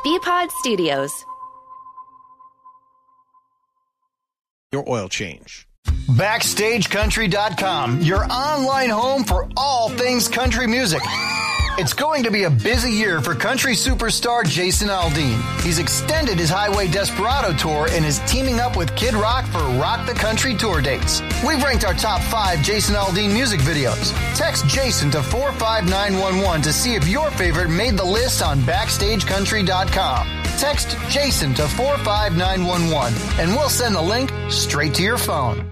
BPod Studios. Your oil change. BackstageCountry.com, your online home for all things country music. It's going to be a busy year for country superstar Jason Aldean. He's extended his Highway Desperado tour and is teaming up with Kid Rock for Rock the Country tour dates. We've ranked our top 5 Jason Aldean music videos. Text Jason to 45911 to see if your favorite made the list on BackstageCountry.com. Text Jason to 45911 and we'll send the link straight to your phone.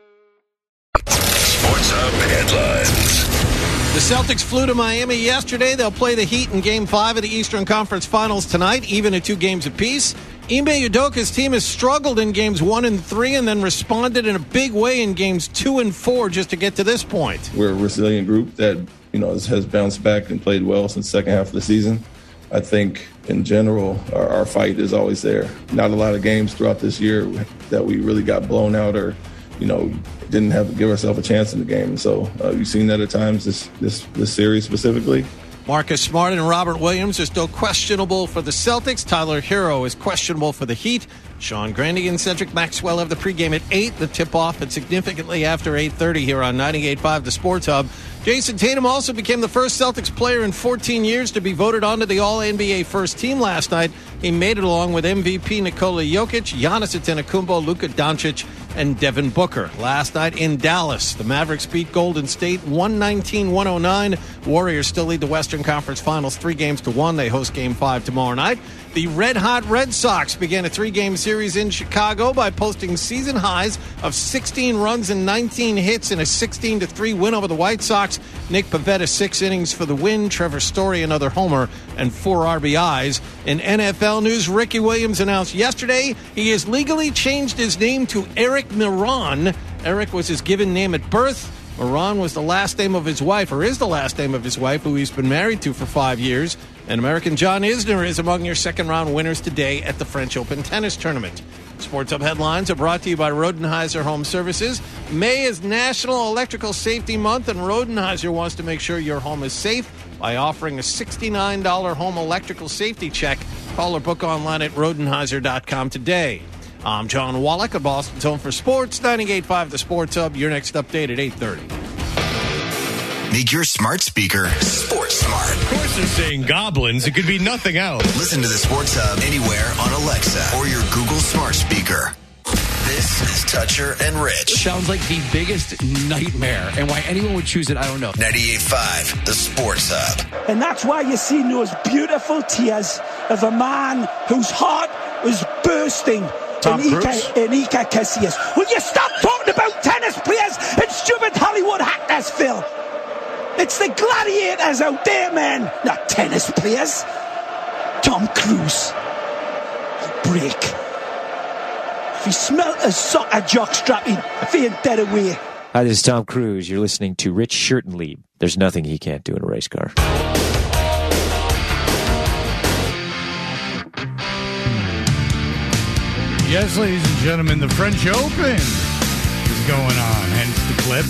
Sports Hub headlines. The Celtics flew to Miami yesterday. They'll play the Heat in Game 5 of the Eastern Conference Finals tonight, even at 2 games apiece. Ime Udoka's team has struggled in Games 1 and 3 and then responded in a big way in Games 2 and 4 just to get to this point. We're a resilient group that has bounced back and played well since the second half of the season. I think, in general, our fight is always there. Not a lot of games throughout this year that we really got blown out or didn't have to give ourselves a chance in the game. And so you've seen that at times this series specifically. Marcus Smart and Robert Williams are still questionable for the Celtics. Tyler Hero is questionable for the Heat. Sean Grandy and Cedric Maxwell have the pregame at 8. The tip-off at significantly after 8:30 here on 98.5 The Sports Hub. Jason Tatum also became the first Celtics player in 14 years to be voted onto the All-NBA first team last night. He made it along with MVP Nikola Jokic, Giannis Antetokounmpo, Luka Doncic, and Devin Booker. Last night in Dallas, the Mavericks beat Golden State 119-109. Warriors still lead the Western Conference Finals 3-1. They host Game 5 tomorrow night. The red-hot Red Sox began a 3-game series in Chicago by posting season highs of 16 runs and 19 hits in a 16-3 win over the White Sox. Nick Pivetta 6 innings for the win. Trevor Story another homer and 4 RBIs. In NFL news, Ricky Williams announced yesterday he has legally changed his name to Eric Miron. Eric was his given name at birth. Miron was the last name of his wife, or is the last name of his wife, who he's been married to for 5 years. And American John Isner is among your second-round winners today at the French Open Tennis Tournament. Sports Hub headlines are brought to you by Rodenheiser Home Services. May is National Electrical Safety Month, and Rodenheiser wants to make sure your home is safe by offering a $69 home electrical safety check. Call or book online at Rodenheiser.com today. I'm John Wallach of Boston's Home for Sports, 98.5 The Sports Hub. Your next update at 8:30. Make your smart speaker Sports Smart. Of course they're saying goblins. It could be nothing else. Listen to the Sports Hub anywhere on Alexa or your Google smart speaker. This is Toucher and Rich. Sounds like the biggest nightmare. And why anyone would choose it, I don't know. 98.5 The Sports Hub. And that's why you see those beautiful tears of a man whose heart was bursting. Iker Casillas. Will you stop talking about tennis players and stupid Hollywood actors, Phil? It's the gladiators out there, man, not tennis players. Tom Cruise. Break. If he smelt a soccer jockstrapping, faint dead away. Hi, this is Tom Cruise. You're listening to Rich Schurtenlieb. There's nothing he can't do in a race car. Yes, ladies and gentlemen, the French Open is going on, hence the clip.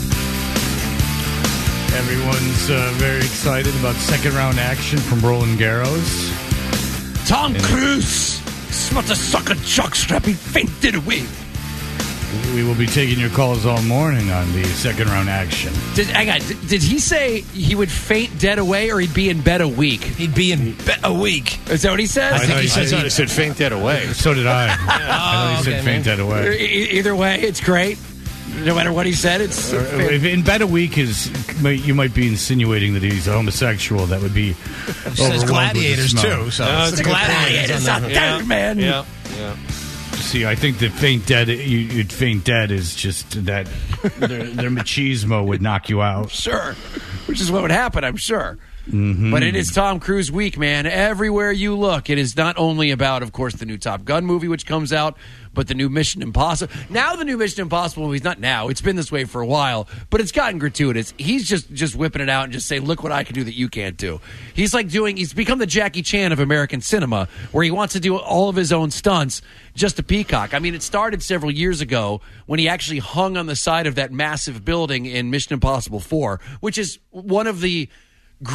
Everyone's very excited about second-round action from Roland Garros. Tom Cruise smelt a sucker jockstrap. He fainted away. We will be taking your calls all morning on the second-round action. Did he say he would faint dead away or he'd be in bed a week? He'd be in bed a week. Is that what he said? I think he said faint dead away. So did I. I thought he said faint dead away. Either way, it's great. No matter what he said, it's... if in bed a week you might be insinuating that he's a homosexual. That would be... It says gladiators, too. So it's gladiators out there, man. Yeah. See, I think that faint dead, you'd faint dead is just that their machismo would knock you out. Sure. Which is what would happen, I'm sure. Mm-hmm. But it is Tom Cruise week, man. Everywhere you look, it is not only about, of course, the new Top Gun movie, which comes out, but the new Mission Impossible. Now the new Mission Impossible movie's not now. It's been this way for a while, but it's gotten gratuitous. He's just whipping it out and just saying, look what I can do that you can't do. He's become the Jackie Chan of American cinema, where he wants to do all of his own stunts just to peacock. I mean, it started several years ago when he actually hung on the side of that massive building in Mission Impossible 4, which is one of the great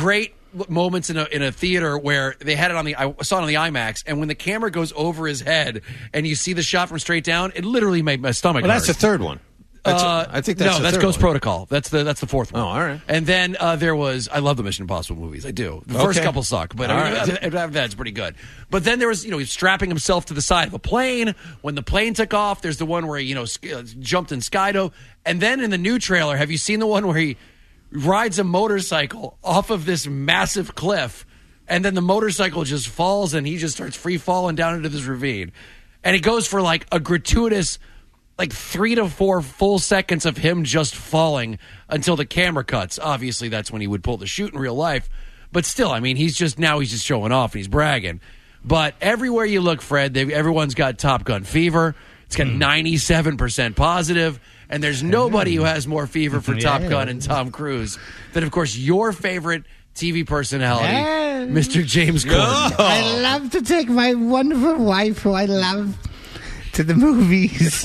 moments in a theater where they had it I saw it on the IMAX, and when the camera goes over his head and you see the shot from straight down, it literally made my stomach hurt. That's the third one. I think that's that's third Ghost one. Protocol. That's the fourth one. Oh, all right. And then there was, I love the Mission Impossible movies. I do. The first couple suck, but after that's pretty good. But then there was, he's strapping himself to the side of a plane. When the plane took off, there's the one where he, jumped in Skydove. And then in the new trailer, have you seen the one where he rides a motorcycle off of this massive cliff, and then the motorcycle just falls and he just starts free falling down into this ravine? And it goes for like a gratuitous 3 to 4 full seconds of him just falling until the camera cuts. Obviously, that's when he would pull the chute in real life. But still, I mean, he's just showing off and he's bragging. But everywhere you look, Fred, everyone's got Top Gun fever. It's got 97% positive. And there's nobody who has more fever for Top Gun and Tom Cruise than, of course, your favorite TV personality, Mr. James Corden. I love to take my wonderful wife, who I love, to the movies.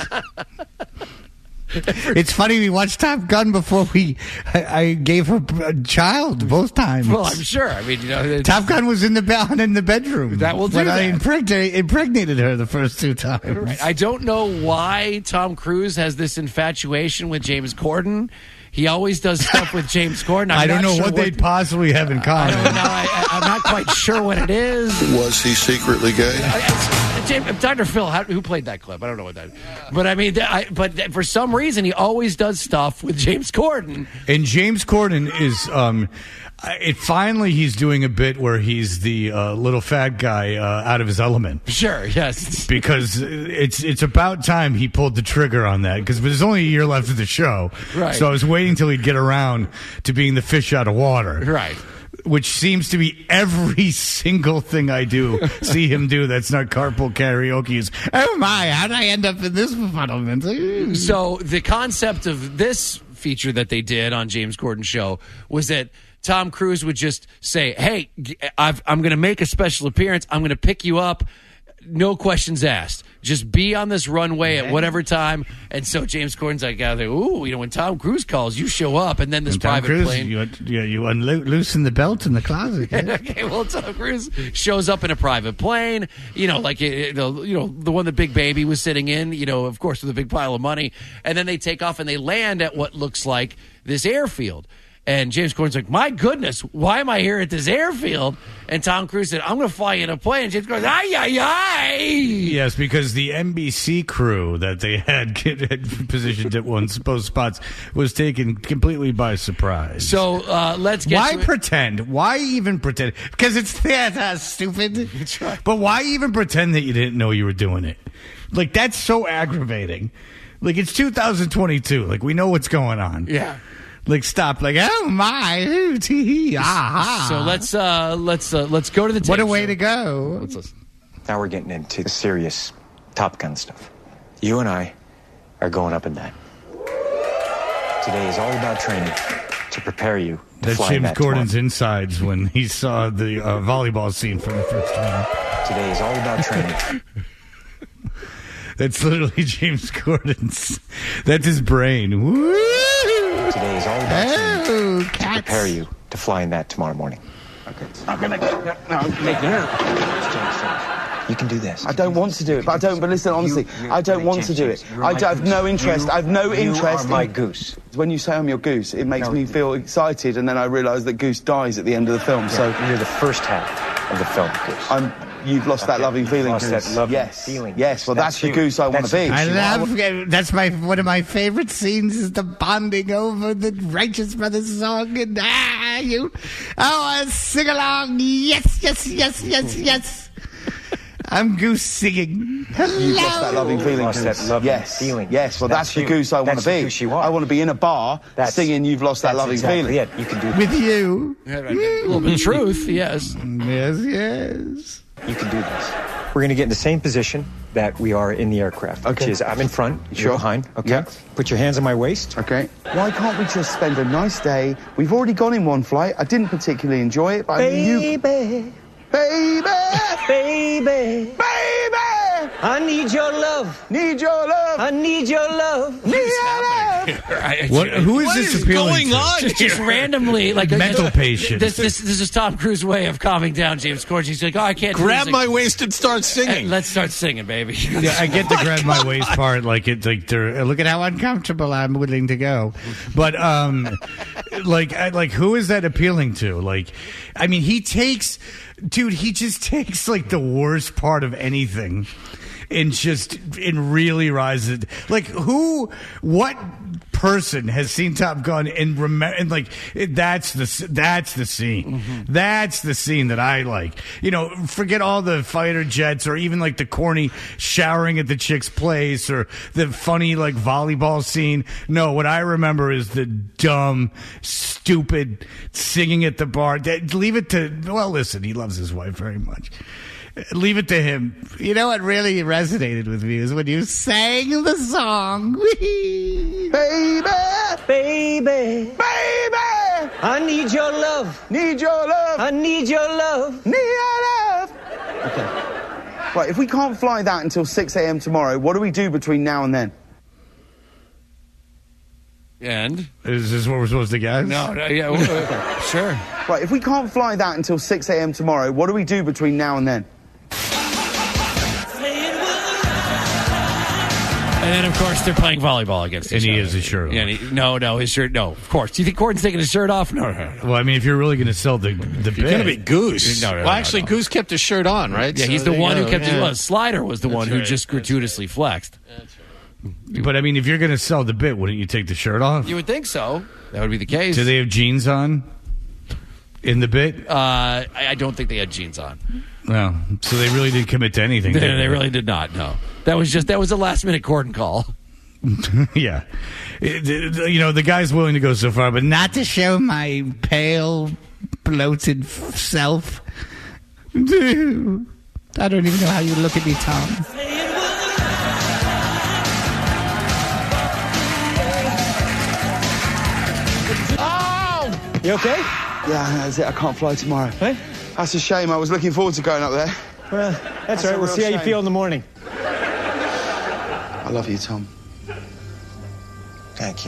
It's funny, we watched Top Gun before I gave her a child both times. Well, I'm sure. I mean, Top Gun was in the bedroom. That will do when that. I impregnated her the first 2 times. Right. I don't know why Tom Cruise has this infatuation with James Corden. He always does stuff with James Corden. I don't know what they'd possibly have in common. I don't know. I'm not quite sure what it is. Was he secretly gay? Dr. Phil, who played that clip? I don't know what that is. But I mean, but for some reason, he always does stuff with James Corden. And James Corden is... finally, he's doing a bit where he's the little fat guy out of his element. Sure, yes. Because it's about time he pulled the trigger on that, because there's only a year left of the show. Right. So I was waiting till he'd get around to being the fish out of water. Right. Which seems to be every single thing I do see him do that's not carpool karaoke is, oh my, how'd I end up in this befuddlement? So the concept of this feature that they did on James Corden's show was that Tom Cruise would just say, hey, I'm going to make a special appearance. I'm going to pick you up. No questions asked. Just be on this runway at whatever time. And so James Corden's like, ooh, when Tom Cruise calls, you show up. And then this private plane. You loosen the belt in the closet. Okay, well, Tom Cruise shows up in a private plane, like the one that Big Baby was sitting in, of course, with a big pile of money. And then they take off and they land at what looks like this airfield. And James Corden's like, my goodness, why am I here at this airfield? And Tom Cruise said, I'm going to fly you in a plane. And James Corden goes, ay. Yes, because the NBC crew that they had positioned at both spots was taken completely by surprise. So let's get Why pretend? Why even pretend? Because it's theater, stupid. That's right. But why even pretend that you didn't know you were doing it? Like, that's so aggravating. Like, it's 2022. Like, we know what's going on. Yeah. Like, stop, like, oh my, ooh, tee, aha. So let's go to the tape. What a way to go. Let's listen. Now we're getting into the serious Top Gun stuff. You and I are going up in that. Today is all about training to prepare you to That's fly James that Corden's tomorrow. insides when he saw the volleyball scene from the first one. Today is all about training. That's literally James Corden's. That's his brain. Woo! Today is all about training to prepare you to fly in that tomorrow morning. Okay. I'm gonna make You can do this. I don't want to do it, but but listen, honestly, I don't want to do it. I have no interest. I have no interest. You are my goose. When you say I'm your goose, it makes me feel excited, and then I realise that Goose dies at the end of the film. Yeah, so you're the first half of the film, Goose. You've lost that loving feeling, Lost Goose. that loving yes. feeling. Yes. Well, that's the you. Goose I want to be. I love, that's one of my favorite scenes is the bonding over the Righteous Brothers song. And sing along. Yes. I'm Goose singing. Hello. You've lost that loving feeling, Lost Goose. that loving yes. feeling. Yes, well, that's the you. Goose I want That's to the be. Goose you are. I want to be in a bar singing You've Lost That Loving exactly Feeling. It. You can do that. With you. A little bit of truth, yes. Yes. You can do this. We're going to get in the same position that we are in the aircraft, which is I'm in front, you're behind. Okay. Yeah. Put your hands on my waist. Okay. Why can't we just spend a nice day? We've already gone in one flight. I didn't particularly enjoy it, but Baby. Baby! I need your love. Need your love. I need your love. Need your love. Who is this appealing to? Just randomly, like mental patient. This is Tom Cruise's way of calming down James Corden. He's like, oh, I can't grab my waist and start singing. Let's start singing, baby. Yeah, I get the grab my waist part. Like it's like look at how uncomfortable I'm willing to go. But like who is that appealing to? Like, I mean, he just takes like the worst part of anything and really rises. Like what person has seen Top Gun and remember, and like that's the scene. Mm-hmm. That's the scene that I like. You know, forget all the fighter jets or even like the corny showering at the chick's place or the funny like volleyball scene. No, what I remember is the dumb, stupid singing at the bar. Leave it to, well, listen, he loves his wife very much. Leave it to him. You know what really resonated with me is when you sang the song. Baby, baby, baby, I need your love. Need your love. I need your love. Need your love. Okay. Right, if we can't fly that until 6 a.m. tomorrow, what do we do between now and then? And? Is this what we're supposed to guess? No, yeah, sure. Right, if we can't fly that until 6 a.m. tomorrow, what do we do between now and then? And then, of course, they're playing volleyball against each other. And he has his shirt on. Yeah, his shirt, no, of course. Do you think Corden's taking his shirt off? No. Well, I mean, if you're really going to sell the bit. You're going to be Goose. No, well, actually, Goose kept his shirt on, right? Yeah, so he's the one who kept it on. Slider was the one who just gratuitously flexed. That's right. But, I mean, if you're going to sell the bit, wouldn't you take the shirt off? You would think so. That would be the case. Do they have jeans on in the bit? I don't think they had jeans on. No. So they really didn't commit to anything. They really did not, no. That was a last-minute Corden call. Yeah. You know, the guy's willing to go so far, but not to show my pale, bloated self. I don't even know how you look at me, Tom. Oh! You okay? Yeah, that's it. I can't fly tomorrow. Hey? That's a shame. I was looking forward to going up there. Well, that's all right. We'll see how you feel in the morning. I love you, Tom. Thank you.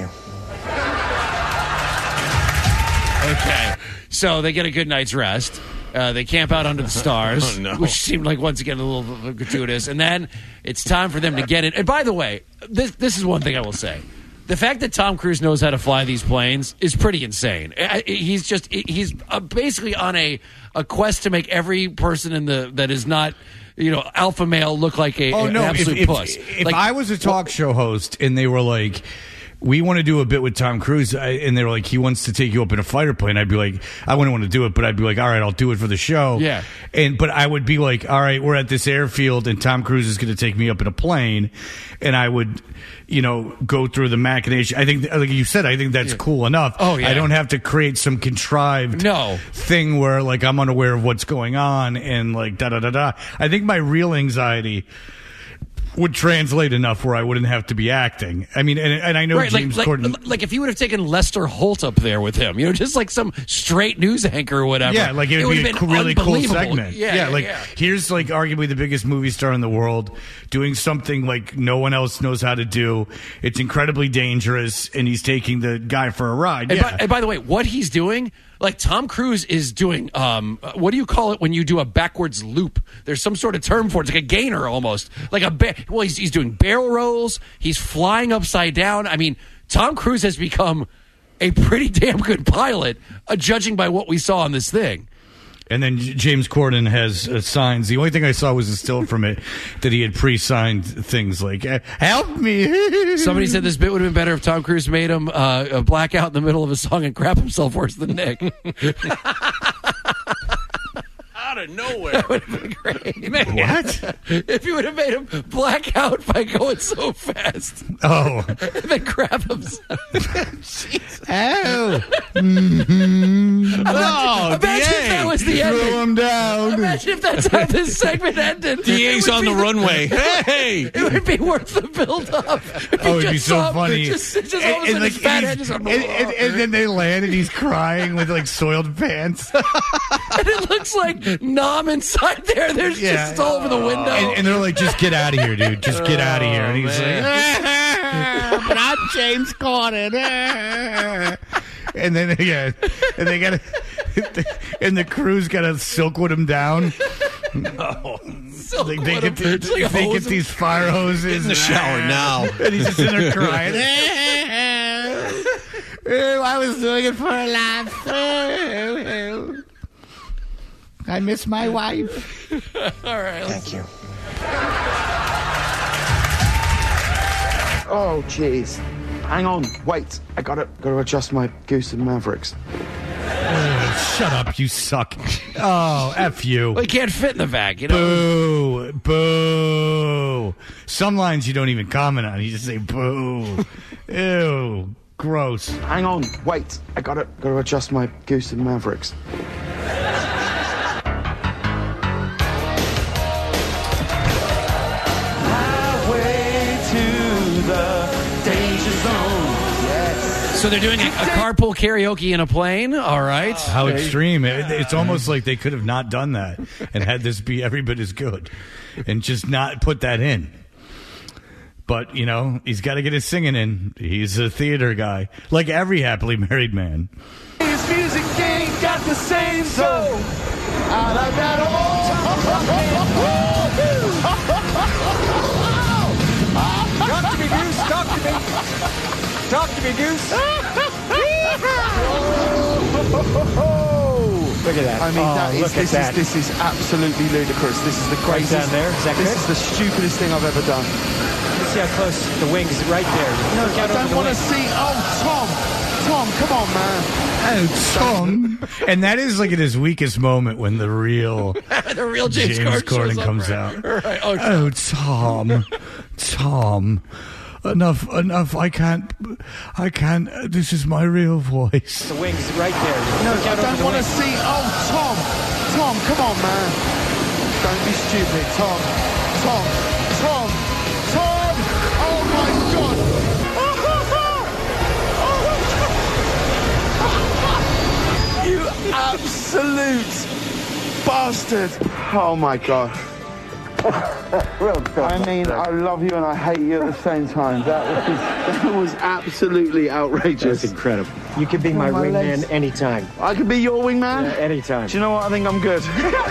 Okay. So they get a good night's rest. They camp out under the stars, which seemed like, once again, a little gratuitous. And then it's time for them to get in. And by the way, this is one thing I will say. The fact that Tom Cruise knows how to fly these planes is pretty insane. He's basically on a quest to make every person that is not, alpha male look like an absolute puss. If I was a talk show host and they were like, we want to do a bit with Tom Cruise, and they were like, he wants to take you up in a fighter plane, I'd be like, I wouldn't want to do it, but I'd be like, all right, I'll do it for the show. Yeah. But I would be like, all right, we're at this airfield, and Tom Cruise is going to take me up in a plane, and I would, go through the machination. I think, like you said, I think that's cool enough. Oh, yeah. I don't have to create some contrived thing where, like, I'm unaware of what's going on, and, like, da-da-da-da. I think my real anxiety would translate enough where I wouldn't have to be acting. I mean, and I know James Corden. Like if you would have taken Lester Holt up there with him, just like some straight news anchor or whatever. Yeah, like it would be a really cool segment. Yeah, here's like arguably the biggest movie star in the world doing something like no one else knows how to do. It's incredibly dangerous, and he's taking the guy for a ride. And by the way, what he's doing, like Tom Cruise is doing, what do you call it when you do a backwards loop? There's some sort of term for it. It's like a gainer almost. Like he's doing barrel rolls. He's flying upside down. I mean, Tom Cruise has become a pretty damn good pilot, judging by what we saw on this thing. And then James Corden has signs. The only thing I saw was a still from it that he had pre-signed things like, help me. Somebody said this bit would have been better if Tom Cruise made him black out in the middle of a song and crap himself worse than Nick. Out of nowhere. That would have been great. Man. What? If you would have made him black out by going so fast. Oh. And then crap himself. Oh. Mm-hmm. Imagine if that was the ending. Throw him down. Imagine if that's how this segment ended. DA's on the runway. Hey! It would be worth the build-up. It'd be so funny. Just all of a sudden his fat head just and then they land and he's crying with like soiled pants. And it looks like Nom inside there. There's just all over the window. And they're like, just get out of here, dude. Just get out of here. And he's like, but I'm James Corden. And then, and they got and the crew's got to Silkwood him down. They get these fire hoses. Get in the shower now. And he's just in there crying. I was doing it for a laugh. I miss my wife. All right. Thank you. Oh, jeez. Hang on. Wait. I gotta adjust my Goose and Mavericks. Shut up, you suck. Oh, F you. Well, he can't fit in the bag, you know. Boo. Some lines you don't even comment on. You just say boo. Ew. Gross. Hang on. Wait. I gotta adjust my Goose and Mavericks. So they're doing a carpool karaoke in a plane? All right. How extreme. It's almost like they could have not done that and had this be every bit as good and just not put that in. But, you know, he's got to get his singing in. He's a theater guy, like every happily married man. His music ain't got the same soul. I like that Talk to me, Goose. Talk to me. Talk to me, Goose. Look at that. I mean, this is absolutely ludicrous. This is the craziest. Down there. Is that this good? is the stupidest thing I've ever done. Let's see how close the wings right there. No, I don't want to see. Oh, Tom, come on, man. Oh, Tom. And that is like at his weakest moment when the real James Corden comes out. Right. Oh, Tom. Enough. I can't. This is my real voice. The wings right there. No, I don't want to see. Oh, Tom, come on, man. Don't be stupid, Tom. Oh my God. You absolute bastard. Oh my God. I mean, I love you and I hate you at the same time. That was absolutely outrageous. That's incredible. You could be my wingman anytime. I could be your wingman? Yeah, anytime. Do you know what? I think I'm good.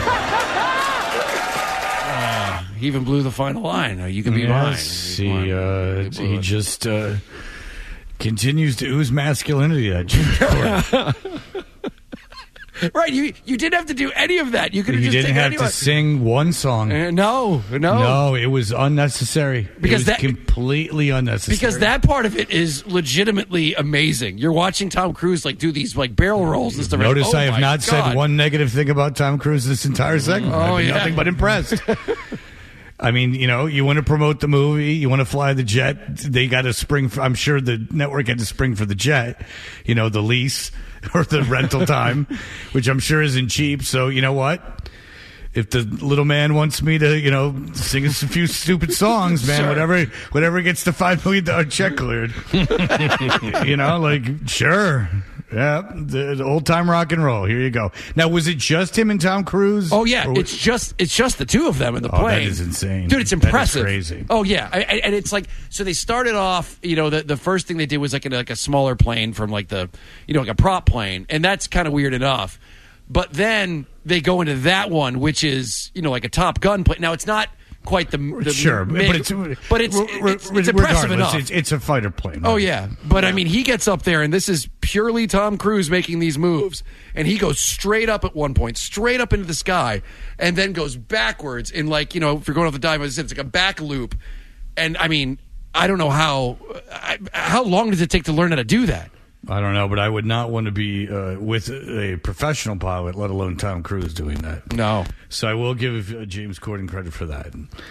He even blew the final line. You can be mine. He just continues to ooze masculinity. That James Corden. Right, you didn't have to do any of that. You could have just didn't have to sing one song. No, it was unnecessary. Because it was completely unnecessary. Because that part of it is legitimately amazing. You're watching Tom Cruise like do these like barrel rolls and stuff. Notice I have not said one negative thing about Tom Cruise this entire segment. I've been nothing but impressed. I mean, you know, you want to promote the movie, you want to fly the jet, they got to spring for, I'm sure the network had to spring for the jet, you know, the lease or the rental time, which I'm sure isn't cheap. So, you know what? If the little man wants me to, you know, sing a few stupid songs, man, Sure. whatever gets the $5 million check cleared, you know, like, sure. Yeah, the old time rock and roll. Here you go. Now, was it just him and Tom Cruise? Oh yeah, it's just the two of them in the plane. That is insane, dude. It's impressive. That is crazy. Oh yeah, and it's like so they started off. You know, the first thing they did was like a smaller plane from like the like a prop plane, and that's kind of weird enough. But then they go into that one, which is like a Top Gun plane. Now it's not quite the sure, but it's impressive enough. It's a fighter plane. Right? Oh yeah, but I mean, he gets up there, and this is purely Tom Cruise making these moves, and he goes straight up at one point, straight up into the sky, and then goes backwards in if you're going off the dive, it's like a back loop, and I mean, I don't know how long does it take to learn how to do that? I don't know, but I would not want to be with a professional pilot, let alone Tom Cruise doing that. No. So I will give James Corden credit for that.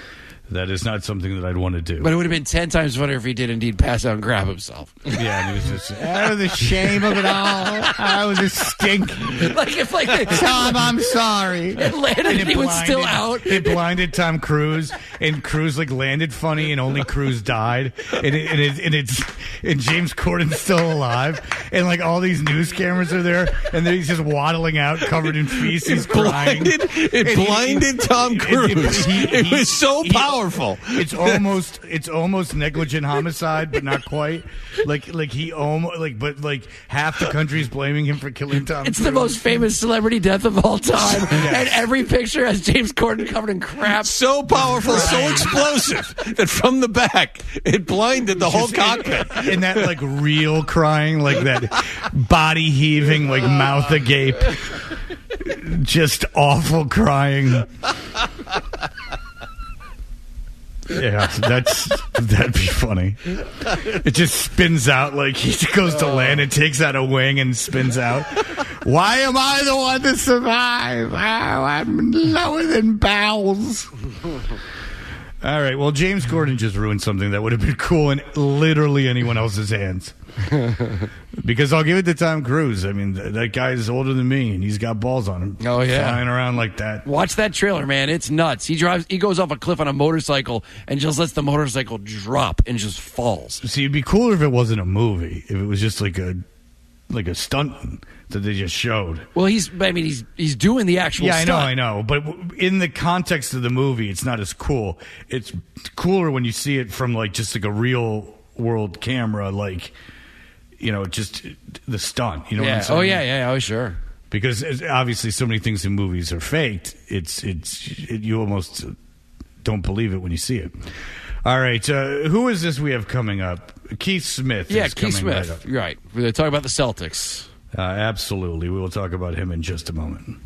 That is not something that I'd want to do. But it would have been 10 times funnier if he did indeed pass out and grab himself. Yeah, and he was just The shame of it all. I was a stink. Tom, I'm sorry. It landed and he was still out. It blinded Tom Cruise, and Cruise landed funny, and only Cruise died, and James Corden's still alive, and all these news cameras are there, and then he's just waddling out covered in feces, crying. It blinded Tom Cruise. It was so powerful. It's almost negligent homicide, but not quite. He almost but half the country's blaming him for killing Tom Cruise. It's the most famous celebrity death of all time. Yes. And every picture has James Corden covered in crap. So powerful, so explosive that from the back it blinded the whole cockpit. And that real crying, that body heaving, mouth agape, just awful crying. Yeah, that'd be funny. It just spins out he goes to land and takes out a wing and spins out. Why am I the one to survive? Oh, I'm lower than bowels. All right, well, James Corden just ruined something that would have been cool in literally anyone else's hands. Because I'll give it to Tom Cruise. I mean, that guy's older than me, and he's got balls on him. Oh, yeah. Flying around like that. Watch that trailer, man. It's nuts. He goes off a cliff on a motorcycle and just lets the motorcycle drop and just falls. See, it'd be cooler if it wasn't a movie. If it was just like a stunt that they just showed. Well, he's doing the actual stunt. Yeah, I know. But in the context of the movie, it's not as cool. It's cooler when you see it from just a real world camera, just the stunt. You know what I'm saying? Oh, yeah. Oh, sure. Because obviously so many things in movies are faked. You almost don't believe it when you see it. All right. Who is this we have coming up? Keith Smith. Yeah, is Keith coming Smith. Right up. Right. We're going to talk about the Celtics. Absolutely. We will talk about him in just a moment.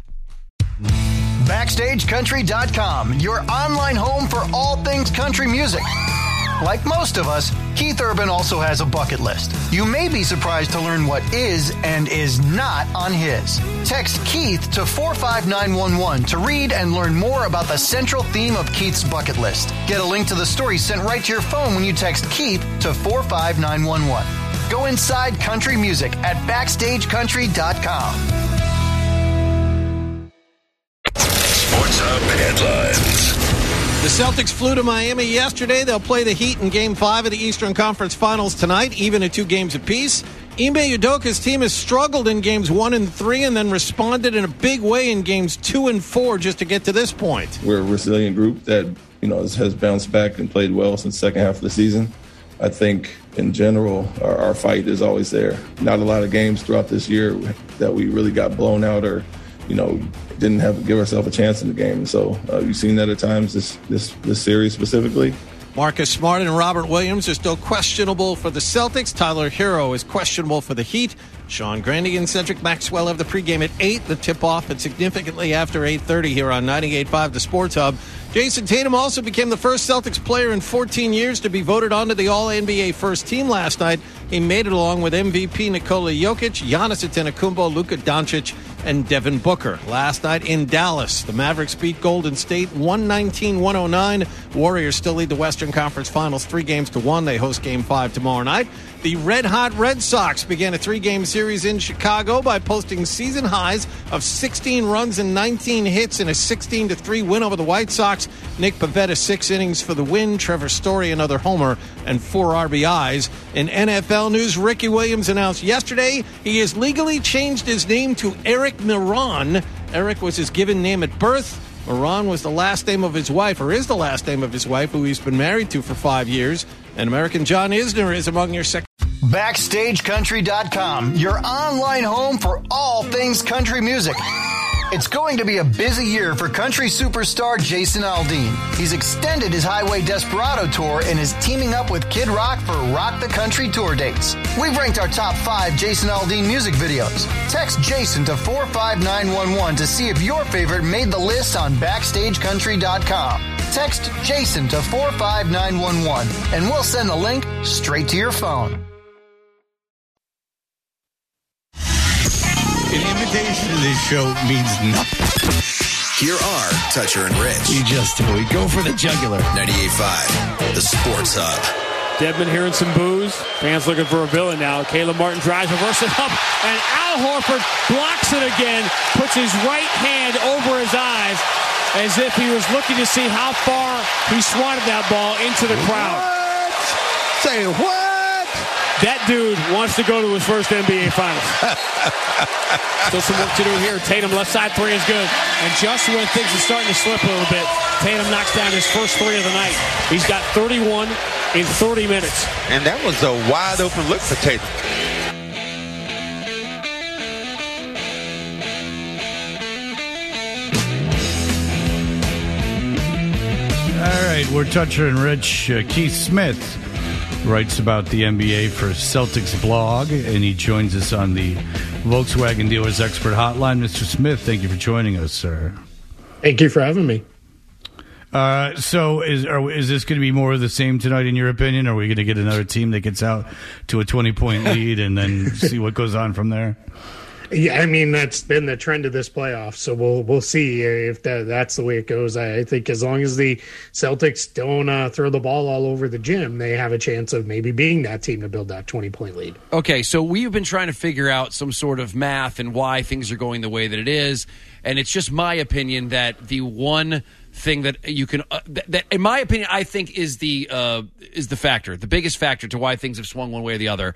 BackstageCountry.com, your online home for all things country music. Like most of us, Keith Urban also has a bucket list. You may be surprised to learn what is and is not on his. Text Keith to 45911 to read and learn more about the central theme of Keith's bucket list. Get a link to the story sent right to your phone when you text Keith to 45911. Go inside country music at BackstageCountry.com. Sports Hub headlines. The Celtics flew to Miami yesterday. They'll play the Heat in Game 5 of the Eastern Conference Finals tonight, even at 2 games apiece. Ime Udoka's team has struggled in Games 1 and 3 and then responded in a big way in Games 2 and 4 just to get to this point. We're a resilient group that has bounced back and played well since the second half of the season. I think, in general, our fight is always there. Not a lot of games throughout this year that we really got blown out or, didn't give ourselves a chance in the game. So you've seen that at times this series specifically. Marcus Smart and Robert Williams are still questionable for the Celtics. Tyler Hero is questionable for the Heat. Sean Grandy and Cedric Maxwell have the pregame at 8. The tip-off at significantly after 8:30 here on 98.5 The Sports Hub. Jason Tatum also became the first Celtics player in 14 years to be voted onto the All-NBA First Team last night. He made it along with MVP Nikola Jokic, Giannis Antetokounmpo, Luka Doncic, and Devin Booker. Last night in Dallas, the Mavericks beat Golden State 119-109. Warriors still lead the Western Conference Finals 3-1. They host Game 5 tomorrow night. The red-hot Red Sox began a 3-game series in Chicago by posting season highs of 16 runs and 19 hits in a 16-3 win over the White Sox. Nick Pivetta 6 innings for the win. Trevor Story another homer and 4 RBIs. In NFL news, Ricky Williams announced yesterday he has legally changed his name to Eric Miron. Eric was his given name at birth. Miron was the last name of his wife, or is the last name of his wife, who he's been married to for 5 years. And American John Isner is among your BackstageCountry.com, your online home for all things country music. It's going to be a busy year for country superstar Jason Aldean. He's extended his Highway Desperado tour and is teaming up with Kid Rock for Rock the Country tour dates. We've ranked our top 5 Jason Aldean music videos. Text Jason to 45911 to see if your favorite made the list on BackstageCountry.com. Text Jason to 45911 and we'll send the link straight to your phone. An invitation to this show means nothing. Here are Toucher and Rich. We go for the jugular. 98.5, the Sports Hub. Dedmon hearing some boos. Fans looking for a villain now. Caleb Martin drives, reverses up, and Al Horford blocks it again, puts his right hand over his eyes as if he was looking to see how far he swatted that ball into the crowd. What? Say what? That dude wants to go to his first NBA Finals. Still some work to do here. Tatum left side three is good. And just when things are starting to slip a little bit, Tatum knocks down his first three of the night. He's got 31 in 30 minutes. And that was a wide open look for Tatum. All right, we're Toucher and Rich. Keith Smith writes about the NBA for Celtics blog, and he joins us on the Volkswagen Dealers Expert Hotline. Mr. Smith, thank you for joining us, sir. Thank you for having me. So is this going to be more of the same tonight, in your opinion? Or are we going to get another team that gets out to a 20-point lead and then see what goes on from there? Yeah, I mean, that's been the trend of this playoff, so we'll see if that's the way it goes. I think as long as the Celtics don't throw the ball all over the gym, they have a chance of maybe being that team to build that 20-point lead. Okay, so we've been trying to figure out some sort of math and why things are going the way that it is, and it's just my opinion that the one thing that you can that in my opinion I think is the factor, the biggest factor to why things have swung one way or the other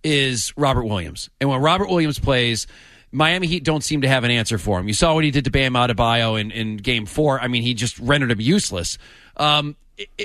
is Robert Williams. And when Robert Williams plays, Miami Heat don't seem to have an answer for him. You saw what he did to Bam Adebayo in Game 4. I mean, he just rendered him useless. Do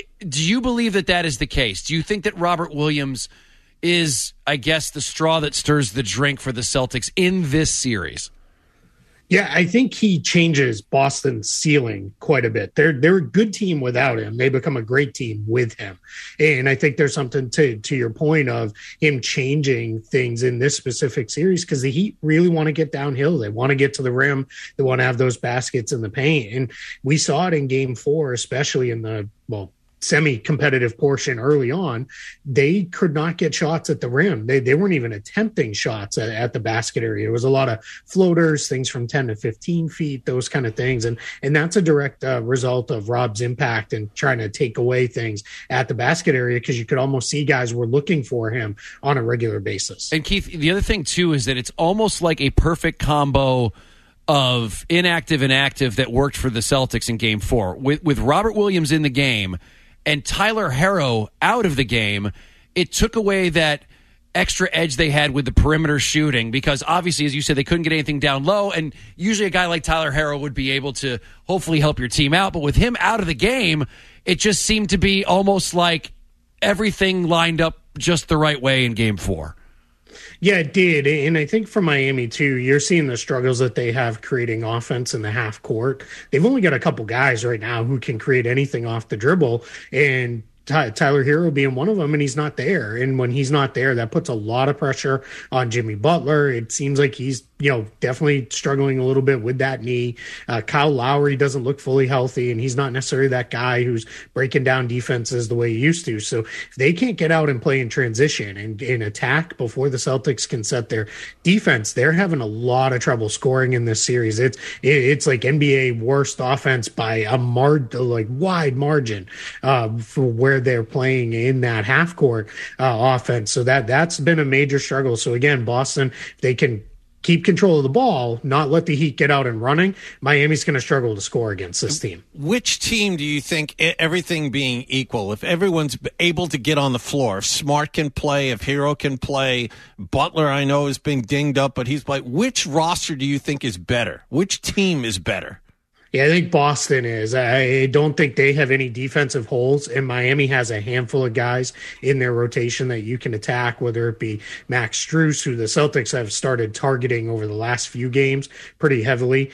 you believe that is the case? Do you think that Robert Williams is, I guess, the straw that stirs the drink for the Celtics in this series? Yeah, I think he changes Boston's ceiling quite a bit. They're a good team without him. They become a great team with him. And I think there's something to your point of him changing things in this specific series because the Heat really want to get downhill. They want to get to the rim. They want to have those baskets in the paint. And we saw it in Game 4, especially in the, semi-competitive portion early on. They could not get shots at the rim. They weren't even attempting shots at the basket area. It was a lot of floaters, things from 10 to 15 feet, those kind of things. And that's a direct result of Rob's impact and trying to take away things at the basket area because you could almost see guys were looking for him on a regular basis. And Keith, the other thing too is that it's almost like a perfect combo of inactive and active that worked for the Celtics in Game 4. With Robert Williams in the game and Tyler Herro out of the game, it took away that extra edge they had with the perimeter shooting because obviously, as you said, they couldn't get anything down low, and usually a guy like Tyler Herro would be able to hopefully help your team out. But with him out of the game, it just seemed to be almost like everything lined up just the right way in Game 4. Yeah, it did. And I think for Miami, too, you're seeing the struggles that they have creating offense in the half court. They've only got a couple guys right now who can create anything off the dribble. And Tyler Herro being one of them, and he's not there. And when he's not there, that puts a lot of pressure on Jimmy Butler. It seems like he's, definitely struggling a little bit with that knee. Kyle Lowry doesn't look fully healthy, and he's not necessarily that guy who's breaking down defenses the way he used to. So if they can't get out and play in transition and attack before the Celtics can set their defense, they're having a lot of trouble scoring in this series. It's like NBA worst offense by a wide margin for where they're playing in that half court offense. So that's been a major struggle. So again, Boston, if they can keep control of the ball, not let the Heat get out and running, Miami's going to struggle to score against this team. Which team do you think, everything being equal, if everyone's able to get on the floor, if Smart can play, if Herro can play, Butler I know has been dinged up, but he's playing, which roster do you think is better? Which team is better? Yeah, I think Boston is. I don't think they have any defensive holes, and Miami has a handful of guys in their rotation that you can attack, whether it be Max Strus, who the Celtics have started targeting over the last few games pretty heavily.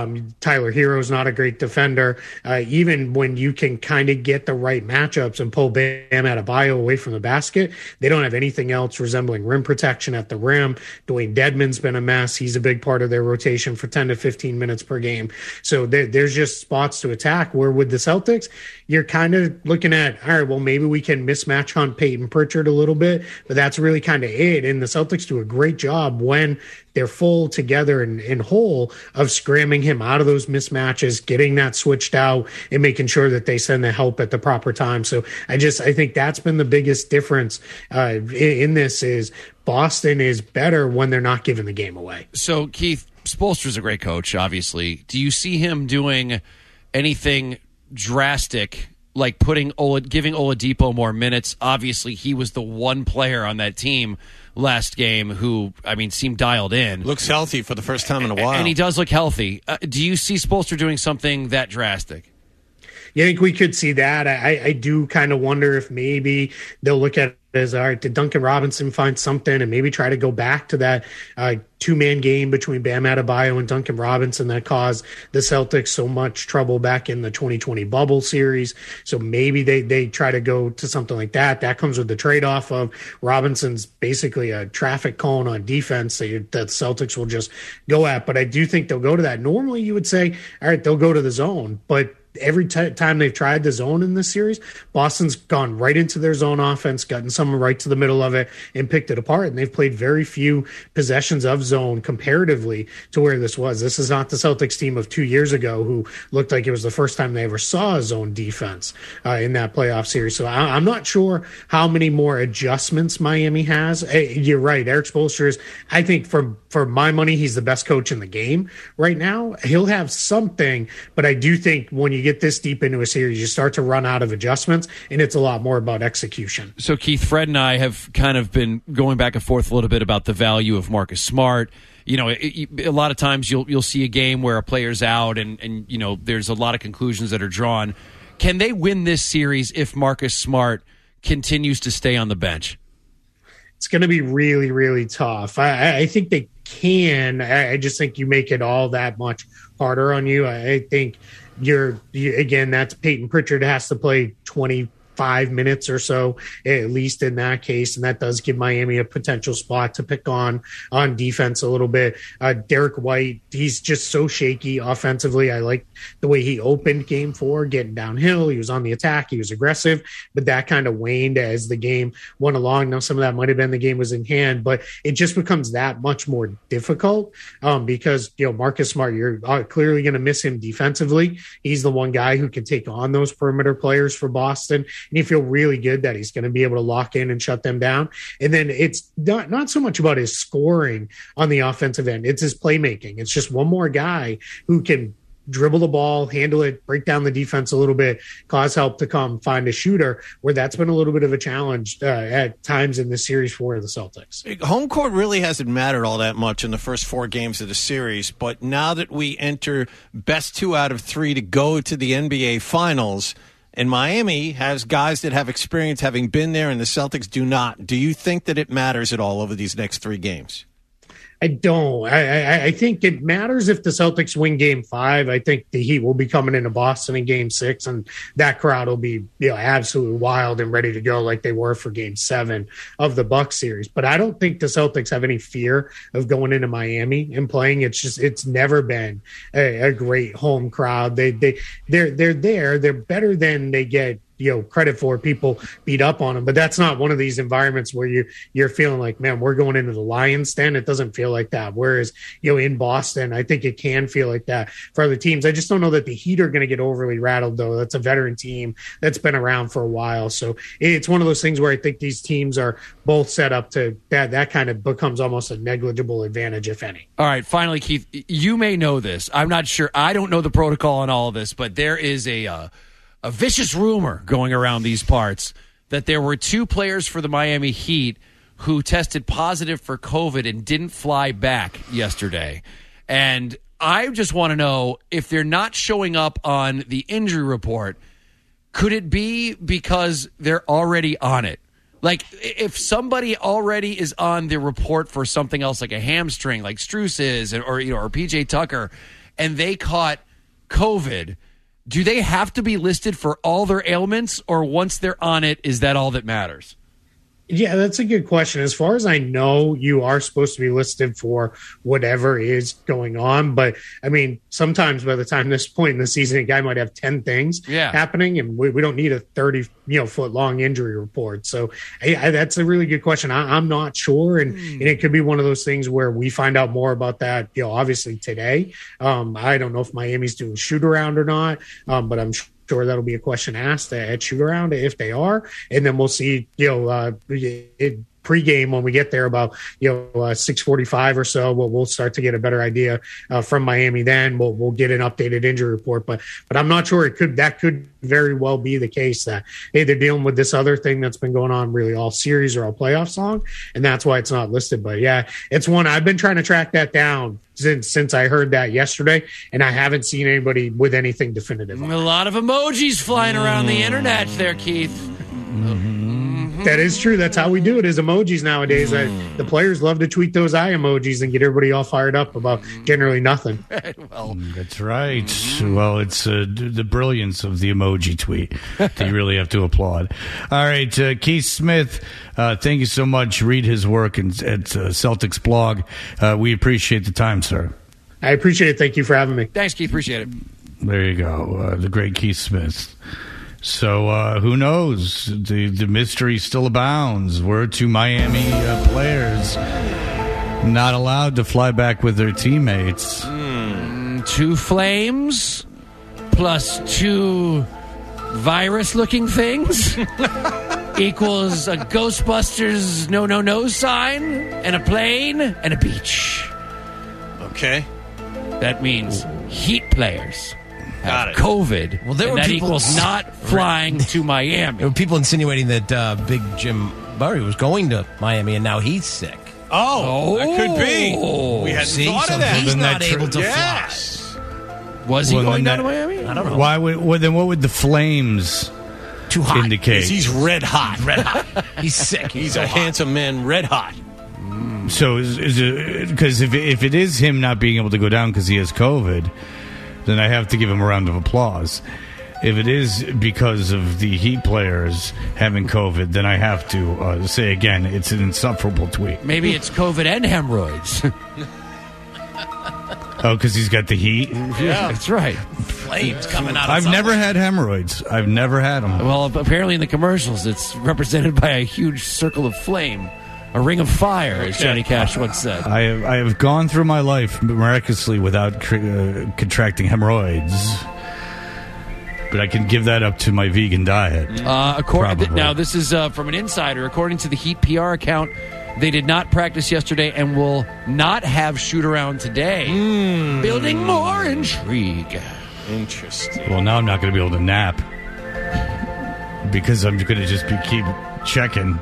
Tyler Herro's not a great defender. Even when you can kind of get the right matchups and pull Bam Adebayo away from the basket, they don't have anything else resembling rim protection at the rim. Dwayne Dedmon's been a mess. He's a big part of their rotation for 10 to 15 minutes per game. So there's just spots to attack. Where with the Celtics, you're kind of looking at, all right, well, maybe we can mismatch on Peyton Pritchard a little bit, but that's really kind of it. And the Celtics do a great job when they're full together and whole of scramming him out of those mismatches, getting that switched out, and making sure that they send the help at the proper time. So I think that's been the biggest difference in this is Boston is better when they're not giving the game away. So, Keith, Spoelstra's a great coach, obviously. Do you see him doing anything drastic, like giving Oladipo more minutes? Obviously, he was the one player on that team last game who, seemed dialed in. Looks healthy for the first time in a while. And he does look healthy. Do you see Spoelstra doing something that drastic? You think we could see that? I do kind of wonder if maybe they'll look at it as, all right, did Duncan Robinson find something and maybe try to go back to that two-man game between Bam Adebayo and Duncan Robinson that caused the Celtics so much trouble back in the 2020 bubble series. So maybe they try to go to something like that. That comes with the trade-off of Robinson's basically a traffic cone on defense that the Celtics will just go at. But I do think they'll go to that. Normally you would say, all right, they'll go to the zone, but every time they've tried the zone in this series, Boston's gone right into their zone offense, gotten someone right to the middle of it, and picked it apart. And they've played very few possessions of zone comparatively to where this was. This is not the Celtics team of 2 years ago who looked like it was the first time they ever saw a zone defense in that playoff series. So I'm not sure how many more adjustments Miami has. You're right. Eric Spoelstra is, I think, for my money, he's the best coach in the game right now. He'll have something, but I do think when you get this deep into a series, you start to run out of adjustments, and it's a lot more about execution. So, Keith, Fred and I have kind of been going back and forth a little bit about the value of Marcus Smart. You know, a lot of times you'll see a game where a player's out and you know, there's a lot of conclusions that are drawn. Can they win this series if Marcus Smart continues to stay on the bench? It's going to be really, really tough. I think they can. I just think you make it all that much harder on you. I think again, that's Peyton Pritchard has to play 25 minutes or so, at least in that case. And that does give Miami a potential spot to pick on defense a little bit. Derek White, he's just so shaky offensively. I like the way he opened game 4, getting downhill. He was on the attack. He was aggressive, but that kind of waned as the game went along. Now, some of that might have been the game was in hand, but it just becomes that much more difficult because, you know, Marcus Smart, you're clearly going to miss him defensively. He's the one guy who can take on those perimeter players for Boston. And you feel really good that he's going to be able to lock in and shut them down. And then it's not so much about his scoring on the offensive end. It's his playmaking. It's just one more guy who can dribble the ball, handle it, break down the defense a little bit, cause help to come find a shooter, where that's been a little bit of a challenge at times in this series for the Celtics. Home court really hasn't mattered all that much in the first 4 games of the series, but now that we enter best 2 out of 3 to go to the NBA Finals, and Miami has guys that have experience having been there and the Celtics do not, do you think that it matters at all over these next 3 games? I don't. I think it matters if the Celtics win Game 5. I think the Heat will be coming into Boston in Game 6, and that crowd will be, you know, absolutely wild and ready to go like they were for Game 7 of the Bucks series. But I don't think the Celtics have any fear of going into Miami and playing. It's never been a great home crowd. They're there. They're better than they get, you know, credit for. People beat up on them, but that's not one of these environments where you're feeling like, man, we're going into the Lions den. It doesn't feel like that. Whereas, you know, in Boston, I think it can feel like that for other teams. I just don't know that the Heat are going to get overly rattled, though. That's a veteran team that's been around for a while. So it's one of those things where I think these teams are both set up to that kind of becomes almost a negligible advantage, if any. All right. Finally, Keith, you may know this. I'm not sure. I don't know the protocol on all of this, but there is a vicious rumor going around these parts that there were 2 players for the Miami Heat who tested positive for COVID and didn't fly back yesterday. And I just want to know, if they're not showing up on the injury report, could it be because they're already on it? Like, if somebody already is on the report for something else, like a hamstring, like Strus is, or PJ Tucker, and they caught COVID, do they have to be listed for all their ailments, or once they're on it, is that all that matters? Yeah, that's a good question. As far as I know, you are supposed to be listed for whatever is going on. But, I mean, sometimes by the time this point in the season, a guy might have 10 things happening, and we don't need a 30-foot-long injury report. So that's a really good question. I'm not sure, and it could be one of those things where we find out more about that, obviously today. I don't know if Miami's doing shoot-around or not, but I'm sure that'll be a question asked at shoot around if they are, and then we'll see pregame when we get there about 6:45 or so. We'll start to get a better idea from Miami. Then we'll get an updated injury report, but I'm not sure. That could very well be the case that they're dealing with this other thing that's been going on really all series or all playoffs long, and that's why it's not listed. But yeah, it's one I've been trying to track that down since I heard that yesterday, and I haven't seen anybody with anything definitive. A lot of emojis flying around the internet there, Keith. That is true. That's how we do it, is emojis nowadays. The players love to tweet those eye emojis and get everybody all fired up about generally nothing. Well, that's right. Well, it's the brilliance of the emoji tweet that you really have to applaud. All right, Keith Smith, thank you so much. Read his work at Celtics blog. We appreciate the time, sir. I appreciate it. Thank you for having me. Thanks, Keith. Appreciate it. There you go. The great Keith Smith. So who knows? The mystery still abounds. Word to Miami players not allowed to fly back with their teammates. 2 flames plus 2 virus-looking things equals a Ghostbusters no sign and a plane and a beach. Okay. That means Heat players Got have it. COVID. Well, there and were that people equals not flying to Miami. There were people insinuating that Big Jim Murray was going to Miami, and now he's sick. Oh, that could be. We hadn't See, thought so of that. he's not able to yes. Was he going down to Miami? I don't know. Why would? Then what would the flames Too hot. indicate? He's red hot. Red hot. He's sick. He's so a hot. handsome man, red hot. So is it because if it is him not being able to go down because he has COVID, then I have to give him a round of applause. If it is because of the Heat players having COVID, then I have to say again, it's an insufferable tweet. Maybe it's COVID and hemorrhoids. Oh, because he's got the heat? Yeah, that's right. Flames coming out of I've never had hemorrhoids. I've never had them. Well, apparently in the commercials, it's represented by a huge circle of flame. A ring of fire, as Johnny Cash once said. I have gone through my life miraculously without contracting hemorrhoids. But I can give that up to my vegan diet. Now, this is from an insider. According to the Heat PR account, they did not practice yesterday and will not have shoot-around today. Building more intrigue. Interesting. Well, now I'm not going to be able to nap. Because I'm going to just keep checking.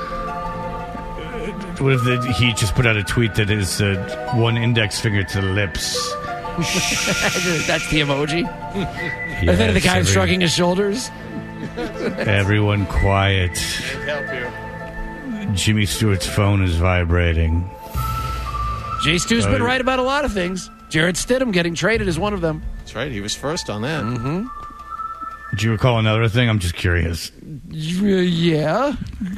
What if the Heat just put out a tweet that is one index finger to the lips? That's the emoji? Yes, I thought the guy shrugging his shoulders. Everyone quiet. Can't help you. Jimmy Stewart's phone is vibrating. Jay Stu's been right about a lot of things. Jared Stidham getting traded is one of them. That's right. He was first on that. Mm-hmm. Do you recall another thing? I'm just curious. Yeah.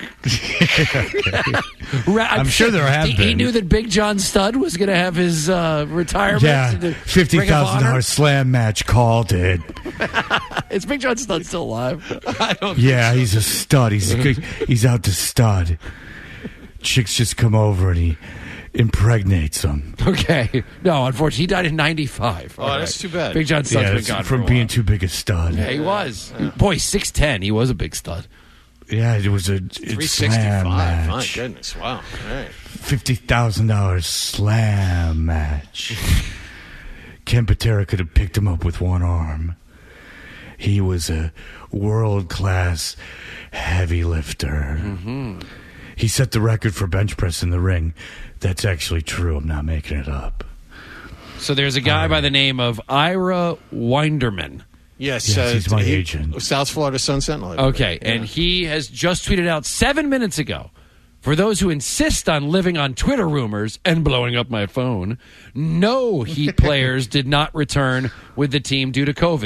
I'm sure there have been. He knew that Big John Studd was going to have his retirement. Yeah, $50,000 slam match called it. Is Big John Studd still alive? I don't Yeah, he's a stud. He's out to stud. Chicks just come over and he impregnates them. Okay. No, unfortunately, he died in 95. Oh, that's too bad. Big John Studd's been gone from for a being while. too big a stud. Yeah, he was. Boy, 6'10". He was a big stud. Yeah, it was a 365. slam My match. goodness. Wow. All right. $50,000 slam match. Ken Patera could have picked him up with one arm. He was a world-class heavy lifter. Mm-hmm. He set the record for bench press in the ring. That's actually true. I'm not making it up. So there's a guy by the name of Ira Winderman. Yes, he's my agent. South Florida Sun Sentinel. Okay, and he has just tweeted out 7 minutes ago, for those who insist on living on Twitter rumors and blowing up my phone, no Heat players did not return with the team due to COVID.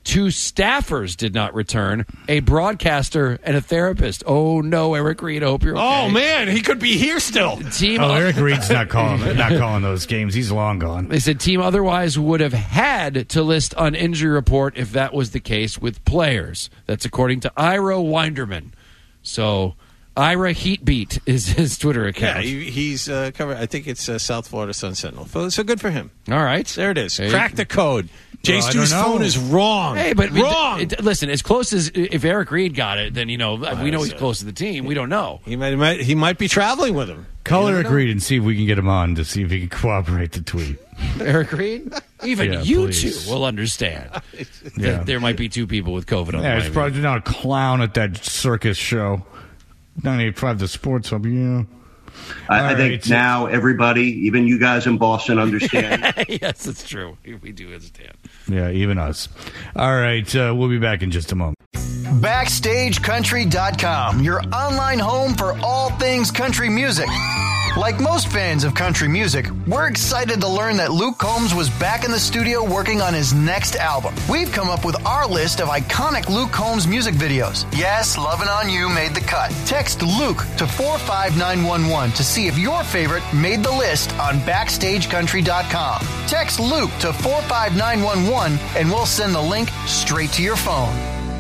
2 staffers did not return, a broadcaster and a therapist. Oh, no, Eric Reed, I hope you're okay. Oh, man, he could be here still. Eric Reed's not calling those games. He's long gone. They said team otherwise would have had to list on injury report if that was the case with players. That's according to Ira Winderman. So Ira Heatbeat is his Twitter account. Yeah, he's covered. I think it's South Florida Sun Sentinel. So good for him. All right. There it is. Crack the code. Jay Stu's phone is wrong. Hey, but wrong. Listen, as close as if Eric Reed got it, then we know he's close to the team. We don't know. He might be traveling with him. Call Eric Reed and see if we can get him on to see if he can cooperate the tweet. Eric Reed? Even please. two will understand that there might be 2 people with COVID on the he's probably not a clown at that circus show. 98.5 The Sports Hub, yeah. I think now everybody, even you guys in Boston, understand. Yes, it's true. We do understand. Yeah, even us. All right, we'll be back in just a moment. BackstageCountry.com, your online home for all things country music. Like most fans of country music, we're excited to learn that Luke Combs was back in the studio working on his next album. We've come up with our list of iconic Luke Combs music videos. Yes, Lovin' On You made the cut. Text Luke to 45911 to see if your favorite made the list on BackstageCountry.com. Text Luke to 45911 and we'll send the link straight to your phone.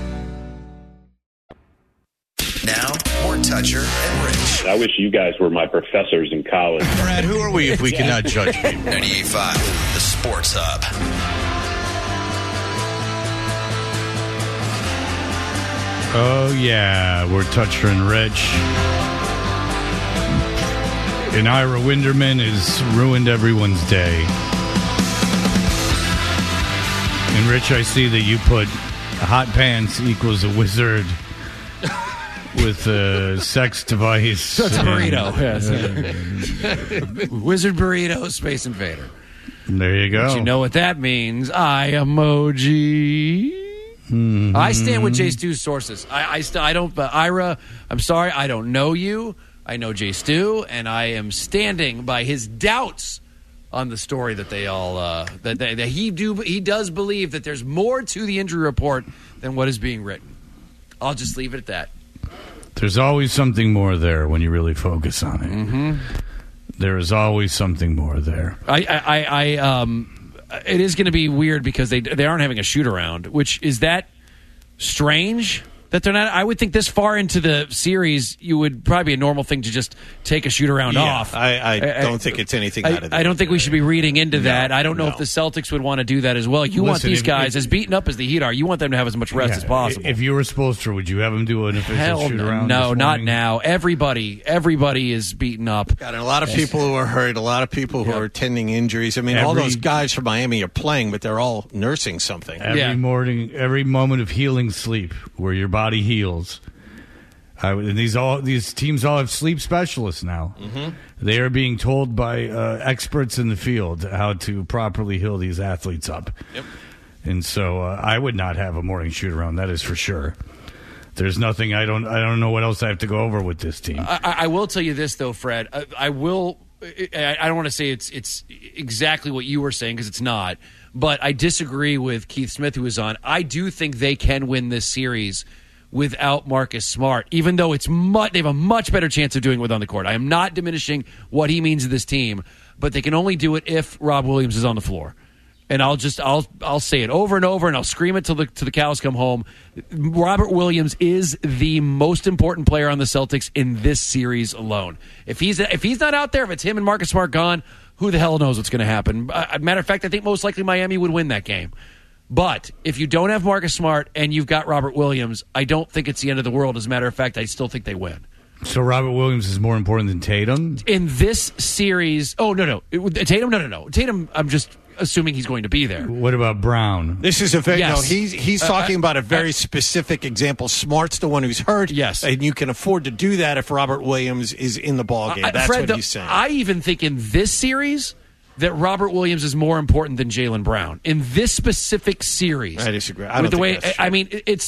Now, more Toucher and Rich. I wish you guys were my professors in college. Brad, who are we if we cannot judge people? 98.5, the Sports Hub. Oh, yeah, we're Toucher and Rich. And Ira Winderman has ruined everyone's day. And Rich, I see that you put hot pants equals a wizard with a sex device. That's a burrito. Yes. Wizard burrito, Space Invader. There you go. But you know what that means. I emoji. Mm-hmm. I stand with Jay Stu's sources. I don't. Ira, I'm sorry. I don't know you. I know Jay Stu, and I am standing by his doubts on the story that they all that he does believe that there's more to the injury report than what is being written. I'll just leave it at that. There's always something more there when you really focus on it. Mm-hmm. There is always something more there. It is going to be weird because they aren't having a shoot around, which is that strange that they're not. I would think this far into the series, you would probably be a normal thing to just take a shoot around off. I don't think it's anything out of that. I don't think we should be reading into that. I don't know if the Celtics would want to do that as well. You want these guys, as beaten up as the Heat are, you want them to have as much rest as possible. If you were supposed to, would you have them do an official shoot around? No, not now. Everybody is beaten up. Got a lot of people who are hurt, a lot of people who are tending injuries. I mean, all those guys from Miami are playing, but they're all nursing something. Every morning, every moment of healing sleep where your body heals. And these teams all have sleep specialists now. Mm-hmm. They are being told by experts in the field how to properly heal these athletes up. Yep. And so I would not have a morning shoot around. That is for sure. There's nothing. I don't know what else I have to go over with this team. I will tell you this though, Fred. I don't want to say it's exactly what you were saying because it's not. But I disagree with Keith Smith, who was on. I do think they can win this series without Marcus Smart, even though they have a much better chance of doing it with on the court. I am not diminishing what he means to this team, but they can only do it if Rob Williams is on the floor. And I'll say it over and over, and I'll scream it till the cows come home. Robert Williams is the most important player on the Celtics in this series alone. If he's not out there, if it's him and Marcus Smart gone, who the hell knows what's going to happen? Matter of fact, I think most likely Miami would win that game. But if you don't have Marcus Smart and you've got Robert Williams, I don't think it's the end of the world. As a matter of fact, I still think they win. So Robert Williams is more important than Tatum? In this series, no. Tatum, no. Tatum, I'm just assuming he's going to be there. What about Brown? This is he's talking about a very specific example. Smart's the one who's hurt. Yes. And you can afford to do that if Robert Williams is in the ballgame. That's Fred, what he's saying. I even think in this series that Robert Williams is more important than Jaylen Brown in this specific series. I disagree. I don't think that's true. I mean,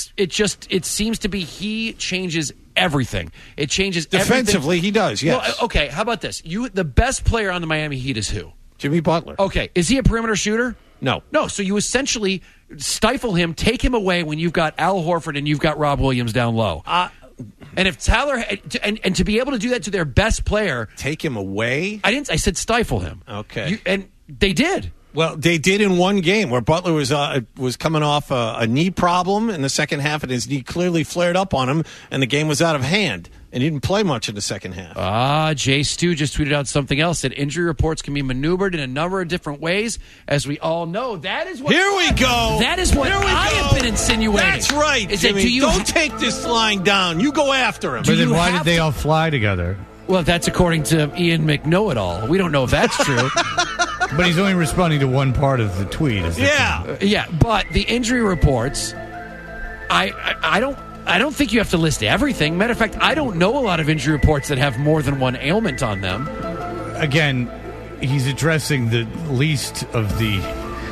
it seems to be he changes everything. It changes defensively. Everything. He does. Yes. Well, okay. How about this? The best player on the Miami Heat is who? Jimmy Butler. Okay. Is he a perimeter shooter? No. So you essentially stifle him, take him away when you've got Al Horford and you've got Rob Williams down low. And if Tyler and to be able to do that to their best player, take him away. I said stifle him. Okay, and they did. Well, they did in one game where Butler was coming off a knee problem in the second half, and his knee clearly flared up on him, and the game was out of hand, and he didn't play much in the second half. Jay Stu just tweeted out something else, that injury reports can be maneuvered in a number of different ways, as we all know. That is what. Here we go. That is what I have been insinuating. That's right, Jimmy. Don't take this lying down. You go after him. But then why did they all fly together? Well, that's according to Ian McKnow-it-all. We don't know if that's true. But he's only responding to one part of the tweet. Yeah, but the injury reports, I don't think you have to list everything. Matter of fact, I don't know a lot of injury reports that have more than one ailment on them. Again, he's addressing the least of the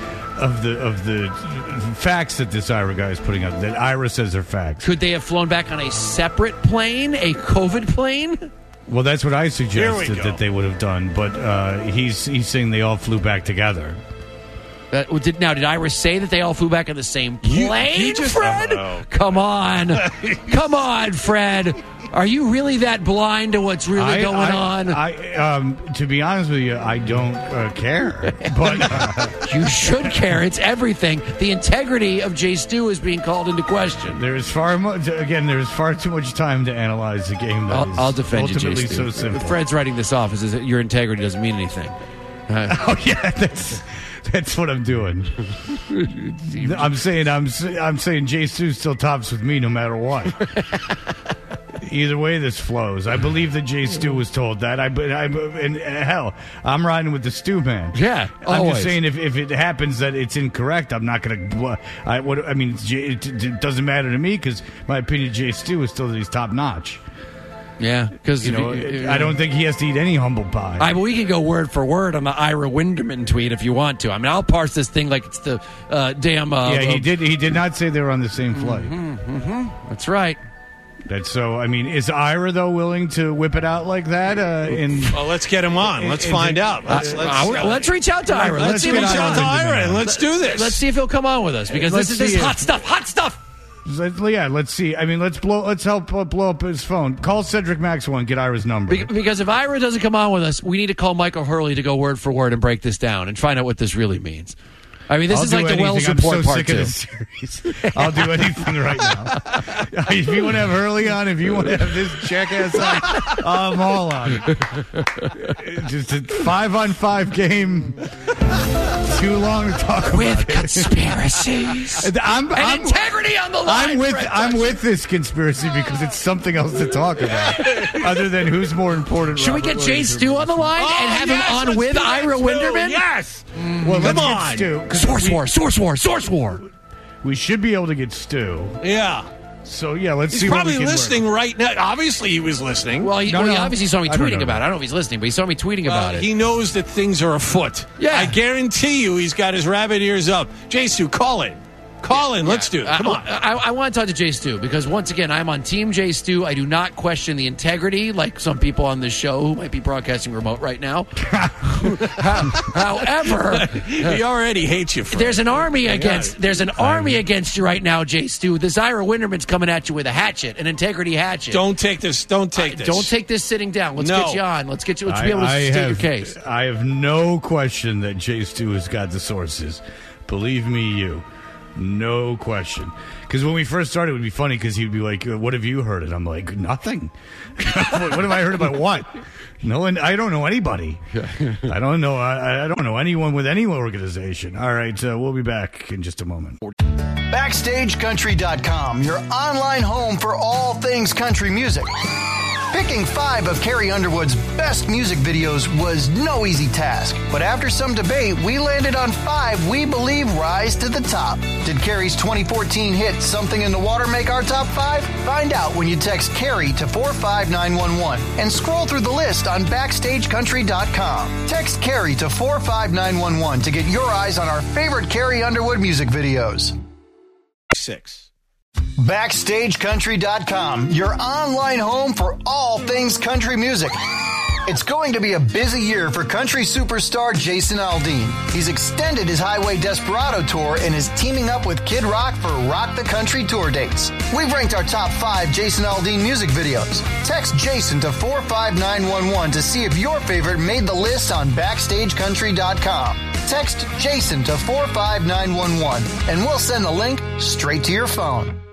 facts that this Ira guy is putting out, that Ira says are facts. Could they have flown back on a separate plane, a COVID plane? Well, that's what I suggested that they would have done, but he's saying they all flew back together. Did Ira say that they all flew back on the same plane, Fred? Come on, Fred. Are you really that blind to what's really going on? To be honest with you, I don't care. But you should care. It's everything. The integrity of Jay Stu is being called into question. There's far too much time to analyze the game. I'll defend you, Jay Stu. So simple. Fred's writing this off. Is that your integrity doesn't mean anything. Oh yeah, that's what I'm doing. I'm saying Jay Stu still tops with me no matter what. Either way, this flows. I believe that Jay Stu was told that. And hell, I'm riding with the Stu man. Yeah, I'm just saying if it happens that it's incorrect, I'm not going to. It doesn't matter to me because my opinion of Jay Stu is still that he's top notch. Yeah, because I don't think he has to eat any humble pie. We can go word for word on the Ira Winderman tweet if you want to. I mean, I'll parse this thing like it's the damn. He did not say they were on the same flight. That's right. Is Ira though willing to whip it out like that? Well, let's get him on. Let's find out. Let's reach out to Ira. Let's reach out to Ira and let's do this. Let's see if he'll come on with us because this is hot stuff. Hot stuff. Let's see. Let's help blow up his phone. Call Cedric Maxwell and get Ira's number. Because if Ira doesn't come on with us, we need to call Michael Hurley to go word for word and break this down and find out what this really means. I mean, this is like the Wells Report part 2. I'll do anything right now. If you want to have Hurley on, if you want to have this jackass on, I'm all on. Just a 5-on-5 game. Too long to talk about with conspiracies. And integrity on the line. I'm with this conspiracy because it's something else to talk about, other than who's more important. Should we get Jay Stu on the line and have him on with Ira Winderman? Yes. Well, let's get Stu. Source war. We should be able to get Stu. Yeah. So, let's see He's what we probably can listening work. right now. Obviously, he was listening. Well, he obviously saw me tweeting about it. I don't know if he's listening, but he saw me tweeting about it. He knows that things are afoot. Yeah. I guarantee you he's got his rabbit ears up. Jay Stu, call in. Let's do it. Come on. I want to talk to Jay Stu because, once again, I'm on Team Jay Stu. I do not question the integrity like some people on this show who might be broadcasting remote right now. However, he already hates you, Fred. There's an army against you right now, Jay Stu. This Ira Winderman's coming at you with a hatchet, an integrity hatchet. Don't take this. Don't take this sitting down. Let's get you on. Let's be able to state your case. I have no question that Jay Stu has got the sources. Believe me, no question. Because when we first started, it would be funny because he'd be like, what have you heard? And I'm like, nothing. What have I heard about what? No, and I don't know anybody. I don't know. I don't know anyone with any organization. All right, we'll be back in just a moment. BackstageCountry.com, your online home for all things country music. Picking 5 of Carrie Underwood's best music videos was no easy task, but after some debate, we landed on 5 we believe rise to the top. Did Carrie's 2014 hit Something in the Water make our top 5? Find out when you text Carrie to 45911 and scroll through the list on BackstageCountry.com. Text Carrie to 45911 to get your eyes on our favorite Carrie Underwood music videos. 6. BackstageCountry.com, your online home for all things country music. It's going to be a busy year for country superstar Jason Aldean. He's extended his Highway Desperado tour and is teaming up with Kid Rock for Rock the Country tour dates. We've ranked our top 5 Jason Aldean music videos. Text Jason to 45911 to see if your favorite made the list on BackstageCountry.com. Text Jason to 45911 and we'll send the link straight to your phone.